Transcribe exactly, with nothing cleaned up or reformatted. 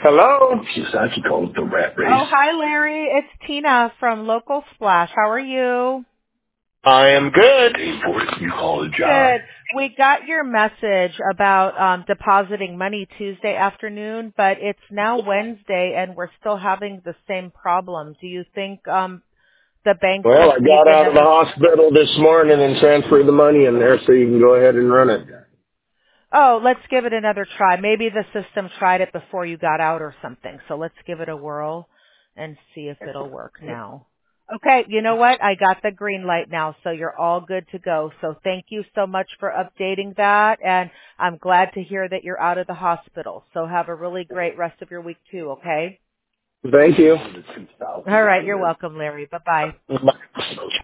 Hello? She's actually called the rat race. Oh, hi, Larry. It's Tina from Local Splash. How are you? I am good. You call a job. Good. We got your message about um, depositing money Tuesday afternoon, but it's now Wednesday and we're still having the same problem. Do you think um, the bank Well, I received got out of the another? hospital this morning and transferred the money in there so you can go ahead and run it. Oh, let's give it another try. Maybe the system tried it before you got out or something. So let's give it a whirl and see if it'll work now. Okay, you know what? I got the green light now, so you're all good to go. So thank you so much for updating that, and I'm glad to hear that you're out of the hospital. So have a really great rest of your week too, okay? Thank you. All right, you're welcome, Larry. Bye-bye. Bye.